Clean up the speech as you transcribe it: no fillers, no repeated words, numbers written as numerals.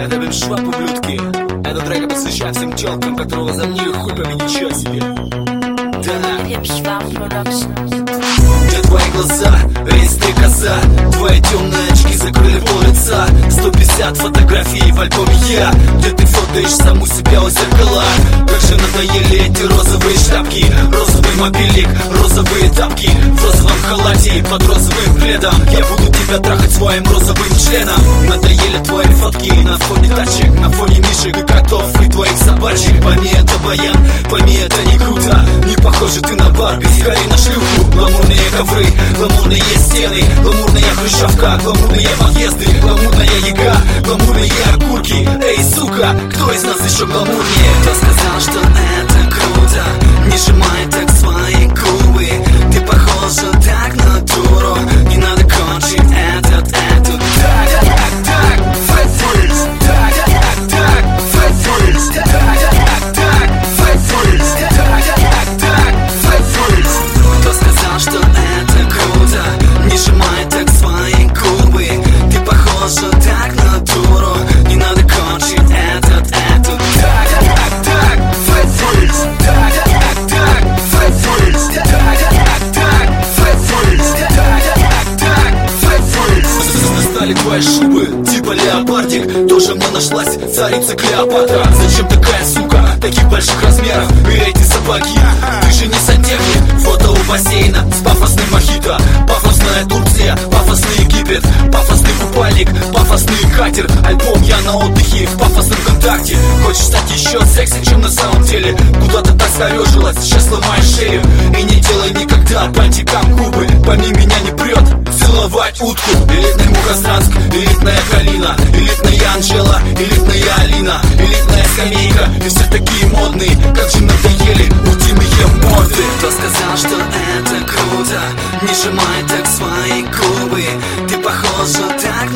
Это бимшвап, ублюдки. Этот трек посвящаю всем тёлкам, которые замнили хуй победить, чё себе. Да. Бимшвап Продакшн. Где твои глаза, рейс ты коза. Твои темные очки закрыли пол лица. 150 фотографий в альбоме я. Где ты фотоешь саму себя у зеркала. Как же надоели эти розовые шляпки. Розовый мобильник, розовые тапки. В розовом халате под розовым пледом. Я буду тебя трахать своим розовым членом. Надоели твои фотки на фоне тачек, на фоне мишек и котов и твоих собачек. Пойми, это баян, пойми, это не круто. Не похоже ты на Барби, скорее на шлюху. Гламурные ковры, гламурные стены, гламурная хрущевка, гламурные подъезды, гламурная яга, гламурные окурки. Эй, сука, кто из нас еще гламурнее? Кто сказал, что это круто? Не сжимай так свои губы. Ты похожа так на дуру. Не надо кончить этот так, fat freeze. Так, fat freeze. Так, fat freeze. Так, fat freeze. Кто сказал, что это круто? Не сжимай так свои губы. Ты похожа так на дуру. Не надо кончить этот так, fat freeze. Так, fat freeze. Так, fat freeze. Так, fat freeze. Достали твои шубы, типа леопардик. Тоже мне нашлась царица Клеопатра. Зачем такая сука, таких больших размеров? И эти сапоги, ты же не сантехник. Фото у бассейна с пафосным мохито. Пафосная Турция, пафосный Египет. Пафосный купальник, пафосный катер. Альбом я на отдыхе в пафосном контакте. Хочешь стать еще секси, чем на самом деле? Куда ты так скорежилась, сейчас сломаешь шею. И не делай никогда бантикам губы. Пойми, меня не прет целовать утку. Элитный Мухосранск, элитная Калина, элитная Анжела, элитная Алина, элитная скамейка. И все такие модные, как же надоели утиные морды. Кто сказал, что это круто? Не сжимай так свои губы. Ты похожа так